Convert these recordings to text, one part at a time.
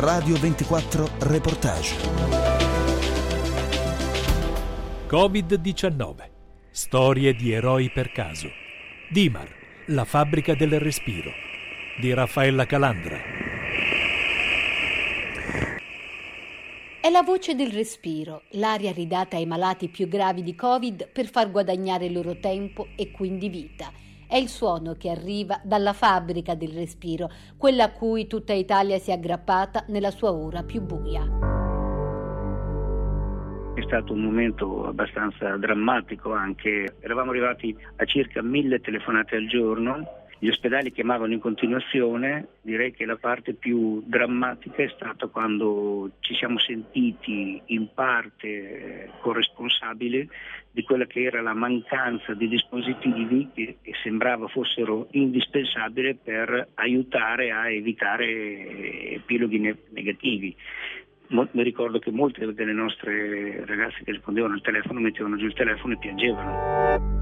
Radio 24 Reportage. Covid-19. Storie di eroi per caso. Dimar, la fabbrica del respiro, di Raffaella Calandra. È la voce del respiro, l'aria ridata ai malati più gravi di Covid per far guadagnare il loro tempo e quindi vita. È il suono che arriva dalla fabbrica del respiro, quella a cui tutta Italia si è aggrappata nella sua ora più buia. È stato un momento abbastanza drammatico anche. Eravamo arrivati a circa 1000 telefonate al giorno. Gli ospedali chiamavano in continuazione. Direi che la parte più drammatica è stata quando ci siamo sentiti in parte corresponsabili di quella che era la mancanza di dispositivi che sembrava fossero indispensabili per aiutare a evitare epiloghi negativi. Mi ricordo che molte delle nostre ragazze che rispondevano al telefono mettevano giù il telefono e piangevano.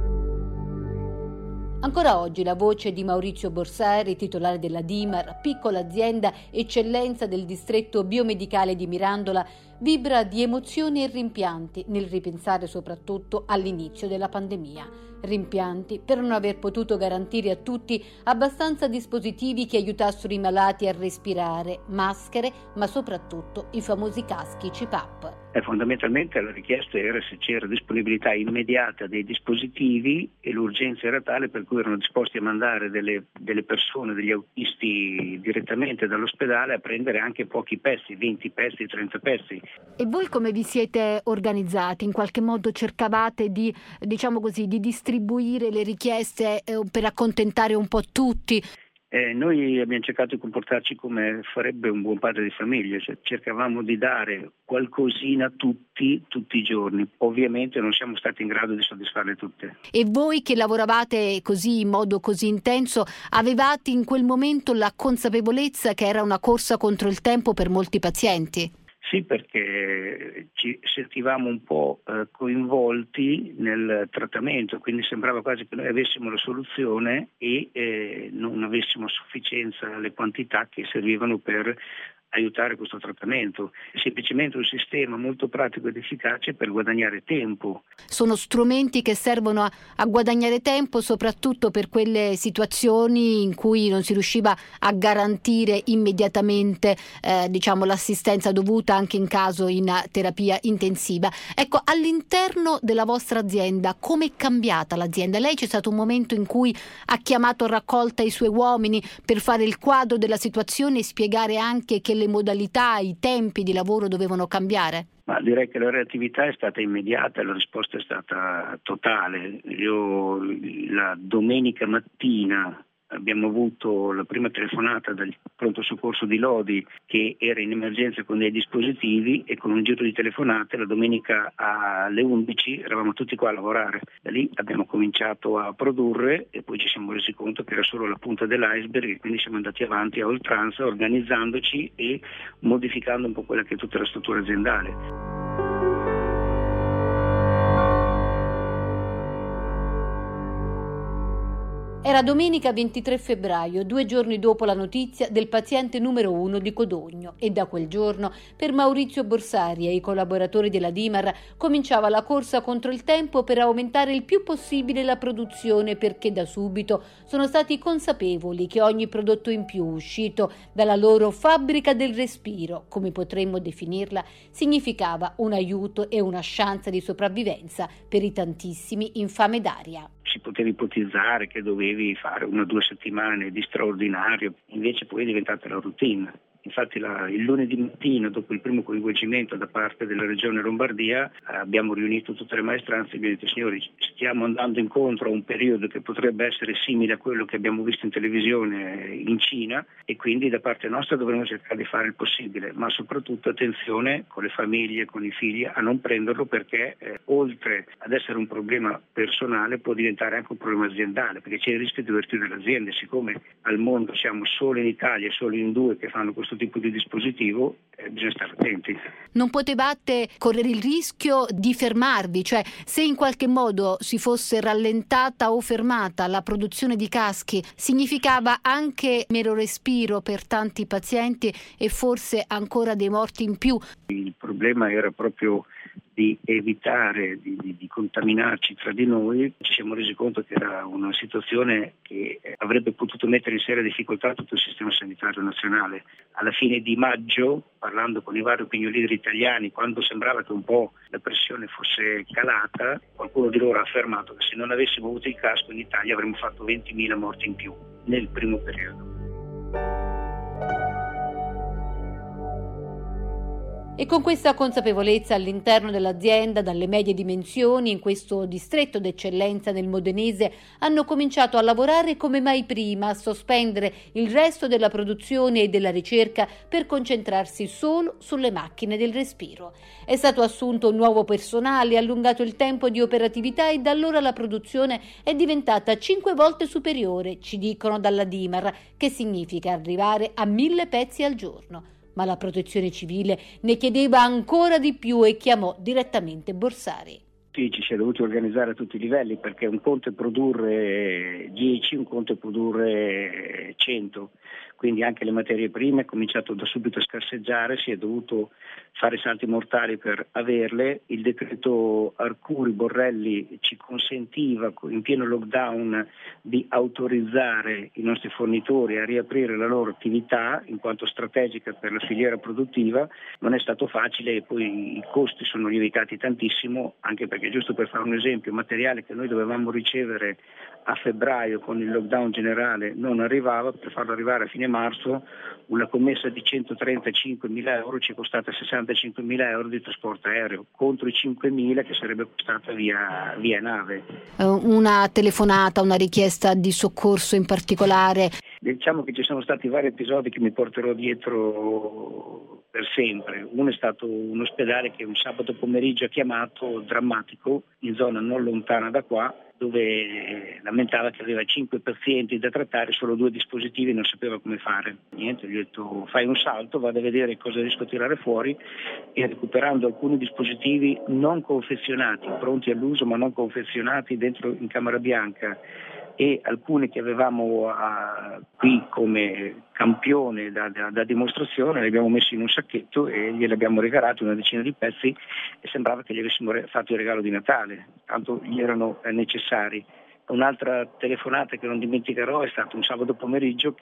Ancora oggi la voce di Maurizio Borsari, titolare della Dimar, piccola azienda eccellenza del distretto biomedicale di Mirandola, vibra di emozioni e rimpianti nel ripensare soprattutto all'inizio della pandemia. Rimpianti per non aver potuto garantire a tutti abbastanza dispositivi che aiutassero i malati a respirare, maschere, ma soprattutto i famosi caschi CPAP. Fondamentalmente la richiesta era se c'era disponibilità immediata dei dispositivi e l'urgenza era tale per cui erano disposti a mandare delle persone, degli autisti direttamente dall'ospedale a prendere anche pochi pezzi, 20 pezzi, 30 pezzi. E voi come vi siete organizzati? In qualche modo cercavate di distribuire le richieste per accontentare un po' tutti? Noi abbiamo cercato di comportarci come farebbe un buon padre di famiglia, cioè cercavamo di dare qualcosina a tutti i giorni. Ovviamente non siamo stati in grado di soddisfarle tutte. E voi che lavoravate così in modo così intenso, avevate in quel momento la consapevolezza che era una corsa contro il tempo per molti pazienti? Sì, perché ci sentivamo un po' coinvolti nel trattamento, quindi sembrava quasi che noi avessimo la soluzione e non avessimo a sufficienza le quantità che servivano per aiutare questo trattamento. È semplicemente un sistema molto pratico ed efficace per guadagnare tempo. Sono strumenti che servono a guadagnare tempo soprattutto per quelle situazioni in cui non si riusciva a garantire immediatamente l'assistenza dovuta anche in caso in terapia intensiva. Ecco, all'interno della vostra azienda come è cambiata l'azienda? Lei c'è stato un momento in cui ha chiamato a raccolta i suoi uomini per fare il quadro della situazione e spiegare anche che le modalità, i tempi di lavoro dovevano cambiare? Ma direi che la reattività è stata immediata, la risposta è stata totale. La domenica mattina abbiamo avuto la prima telefonata dal pronto soccorso di Lodi che era in emergenza con dei dispositivi e con un giro di telefonate la domenica alle 11 eravamo tutti qua a lavorare. Da lì abbiamo cominciato a produrre e poi ci siamo resi conto che era solo la punta dell'iceberg e quindi siamo andati avanti a oltranza organizzandoci e modificando un po' quella che è tutta la struttura aziendale. Era domenica 23 febbraio, 2 giorni dopo la notizia del paziente numero 1 di Codogno e da quel giorno per Maurizio Borsari e i collaboratori della Dimar cominciava la corsa contro il tempo per aumentare il più possibile la produzione perché da subito sono stati consapevoli che ogni prodotto in più uscito dalla loro fabbrica del respiro, come potremmo definirla, significava un aiuto e una chance di sopravvivenza per i tantissimi in fame d'aria. Si poteva ipotizzare che dovevi fare 1 o 2 settimane di straordinario, invece poi è diventata la routine. Infatti il lunedì mattina, dopo il primo coinvolgimento da parte della Regione Lombardia, abbiamo riunito tutte le maestranze e abbiamo detto: signori, stiamo andando incontro a un periodo che potrebbe essere simile a quello che abbiamo visto in televisione in Cina e quindi da parte nostra dovremo cercare di fare il possibile, ma soprattutto attenzione con le famiglie, con i figli, a non prenderlo perché oltre ad essere un problema personale può diventare anche un problema aziendale, perché c'è il rischio di dover chiudere l'azienda. Siccome al mondo siamo solo in Italia, solo in 2 che fanno questo questo tipo di dispositivo bisogna stare attenti. Non potevate correre il rischio di fermarvi, cioè se in qualche modo si fosse rallentata o fermata la produzione di caschi, significava anche meno respiro per tanti pazienti e forse ancora dei morti in più. Il problema era proprio di evitare di contaminarci tra di noi. Ci siamo resi conto che era una situazione che avrebbe potuto mettere in seria difficoltà tutto il sistema sanitario nazionale. Alla fine di maggio, parlando con i vari opinion leader italiani, quando sembrava che un po' la pressione fosse calata, qualcuno di loro ha affermato che se non avessimo avuto il casco in Italia avremmo fatto 20.000 morti in più nel primo periodo. E con questa consapevolezza all'interno dell'azienda, dalle medie dimensioni, in questo distretto d'eccellenza nel modenese, hanno cominciato a lavorare come mai prima, a sospendere il resto della produzione e della ricerca per concentrarsi solo sulle macchine del respiro. È stato assunto un nuovo personale, allungato il tempo di operatività e da allora la produzione è diventata 5 volte superiore, ci dicono dalla DIMAR, che significa arrivare a 1.000 pezzi al giorno. Ma la Protezione Civile ne chiedeva ancora di più e chiamò direttamente Borsari. Sì, ci si è dovuti organizzare a tutti i livelli, perché un conto è produrre 10, un conto è produrre 100, quindi anche le materie prime è cominciato da subito a scarseggiare, si è dovuto fare salti mortali per averle. Il decreto Arcuri-Borrelli ci consentiva in pieno lockdown di autorizzare i nostri fornitori a riaprire la loro attività in quanto strategica per la filiera produttiva. Non è stato facile e poi i costi sono lievitati tantissimo, anche perché, giusto per fare un esempio, materiale che noi dovevamo ricevere a febbraio con il lockdown generale non arrivava. Per farlo arrivare a fine marzo una commessa di 135.000 euro ci è costata 65.000 euro di trasporto aereo contro i 5.000 che sarebbe costata via nave. Una telefonata, una richiesta di soccorso in particolare? Diciamo che ci sono stati vari episodi che mi porterò dietro per sempre. Uno è stato un ospedale che un sabato pomeriggio ha chiamato, drammatico, in zona non lontana da qua, dove lamentava che aveva 5 pazienti da trattare, solo 2 dispositivi e non sapeva come fare. Niente, gli ho detto fai un salto, vado a vedere cosa riesco a tirare fuori, e recuperando alcuni dispositivi non confezionati, pronti all'uso ma non confezionati, dentro in camera bianca, e alcuni che avevamo qui come campione da dimostrazione, li abbiamo messi in un sacchetto e glieli abbiamo regalato una decina di pezzi e sembrava che gli avessimo fatto il regalo di Natale, tanto gli erano necessari. Un'altra telefonata che non dimenticherò è stato un sabato pomeriggio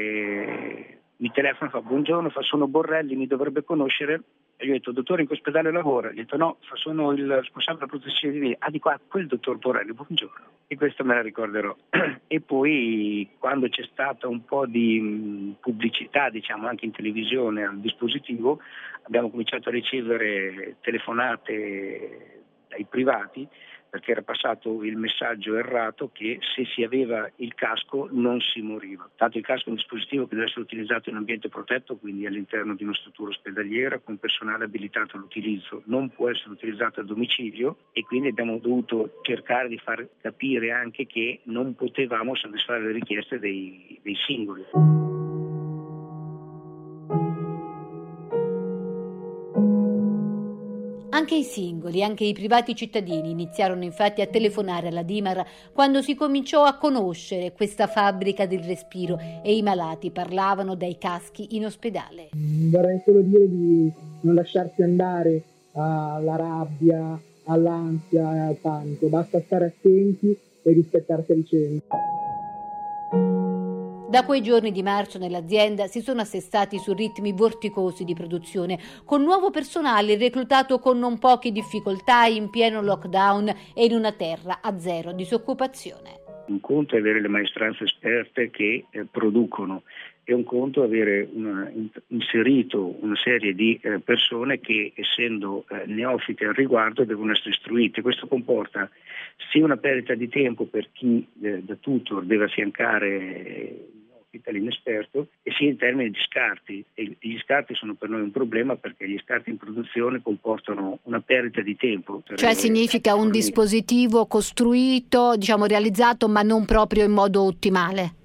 che mi telefona, fa buongiorno, sono Borrelli, mi dovrebbe conoscere. E io ho detto dottore in che ospedale lavora? Gli ho detto no, sono il responsabile della protezione civile. Ah, di qua, quel dottor Borrelli, buongiorno. E questo me la ricorderò. E poi quando c'è stata un po' di pubblicità, diciamo anche in televisione al dispositivo, abbiamo cominciato a ricevere telefonate dai privati, perché era passato il messaggio errato che se si aveva il casco non si moriva. Tanto il casco è un dispositivo che deve essere utilizzato in ambiente protetto, quindi all'interno di una struttura ospedaliera con personale abilitato all'utilizzo, non può essere utilizzato a domicilio, e quindi abbiamo dovuto cercare di far capire anche che non potevamo soddisfare le richieste dei singoli. Anche i singoli, anche i privati cittadini iniziarono infatti a telefonare alla DIMAR quando si cominciò a conoscere questa fabbrica del respiro e i malati parlavano dai caschi in ospedale. Vorrei solo dire di non lasciarsi andare alla rabbia, all'ansia e al panico, basta stare attenti e rispettarsi a vicenda. Da quei giorni di marzo nell'azienda si sono assestati su ritmi vorticosi di produzione, con nuovo personale reclutato con non poche difficoltà in pieno lockdown e in una terra a zero disoccupazione. Un conto è avere le maestranze esperte che producono, e un conto è avere inserito una serie di persone che, essendo neofite al riguardo, devono essere istruite. Questo comporta sia una perdita di tempo per chi da tutor deve affiancare l'inesperto, e sia in termini di scarti. E gli scarti sono per noi un problema, perché gli scarti in produzione comportano una perdita di tempo. Cioè significa un dispositivo costruito, realizzato, ma non proprio in modo ottimale.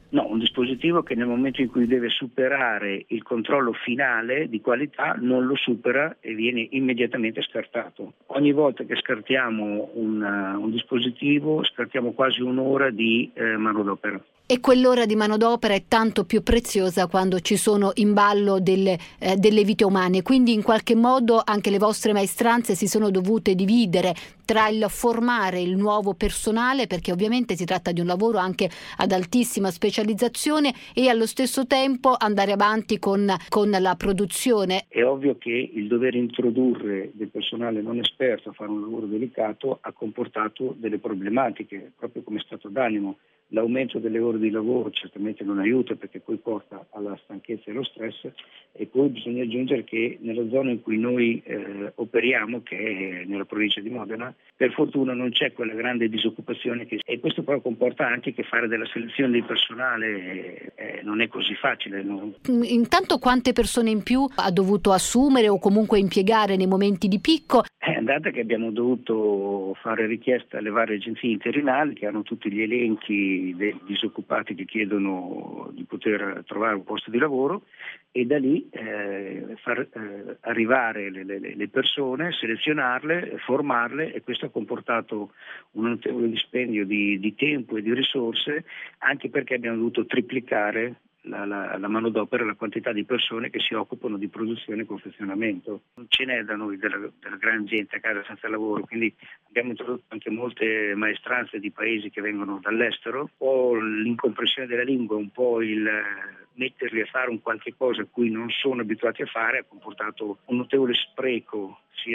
No, un dispositivo che nel momento in cui deve superare il controllo finale di qualità non lo supera e viene immediatamente scartato. Ogni volta che scartiamo un dispositivo scartiamo quasi un'ora di manodopera. E quell'ora di manodopera è tanto più preziosa quando ci sono in ballo delle vite umane, quindi in qualche modo anche le vostre maestranze si sono dovute dividere tra il formare il nuovo personale, perché ovviamente si tratta di un lavoro anche ad altissima specializzazione, e allo stesso tempo andare avanti con la produzione. È ovvio che il dover introdurre del personale non esperto a fare un lavoro delicato ha comportato delle problematiche, proprio come stato d'animo. L'aumento delle ore di lavoro certamente non aiuta, perché poi porta alla stanchezza e allo stress, e poi bisogna aggiungere che nella zona in cui noi operiamo, che è nella provincia di Modena, per fortuna non c'è quella grande disoccupazione e questo però comporta anche che fare della selezione di personale non è così facile. No? Intanto quante persone in più ha dovuto assumere o comunque impiegare nei momenti di picco? È andata che abbiamo dovuto fare richiesta alle varie agenzie interinali che hanno tutti gli elenchi dei disoccupati che chiedono di poter trovare un posto di lavoro, e da lì far arrivare le persone, selezionarle, formarle, e questo ha comportato un notevole dispendio di tempo e di risorse, anche perché abbiamo dovuto triplicare la manodopera, la quantità di persone che si occupano di produzione e confezionamento. Non ce n'è da noi della gran gente a casa senza lavoro, quindi abbiamo introdotto anche molte maestranze di paesi che vengono dall'estero. Un po' l'incomprensione della lingua, un po' il metterli a fare un qualche cosa a cui non sono abituati a fare ha comportato un notevole spreco sia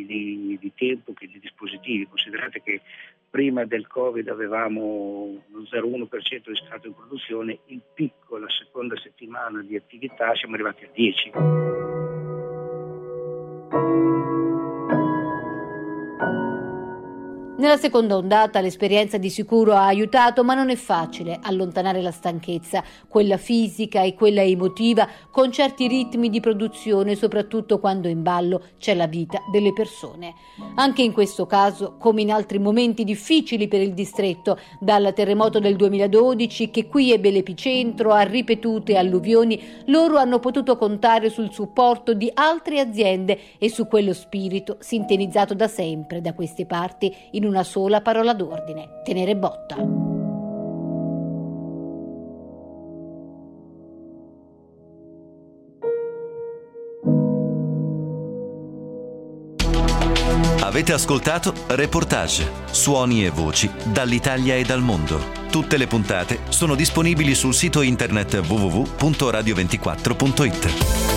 di tempo che di dispositivi. Considerate che prima del Covid avevamo lo 0,1% di scarto in produzione, il picco la seconda settimana di attività siamo arrivati a 10. Nella seconda ondata l'esperienza di sicuro ha aiutato, ma non è facile allontanare la stanchezza, quella fisica e quella emotiva, con certi ritmi di produzione, soprattutto quando in ballo c'è la vita delle persone. Anche in questo caso, come in altri momenti difficili per il distretto, dal terremoto del 2012 che qui ebbe l'epicentro a ripetute alluvioni, loro hanno potuto contare sul supporto di altre aziende e su quello spirito sintonizzato da sempre da queste parti in una sola parola d'ordine: tenere botta. Avete ascoltato Reportage, suoni e voci dall'Italia e dal mondo. Tutte le puntate sono disponibili sul sito internet www.radio24.it.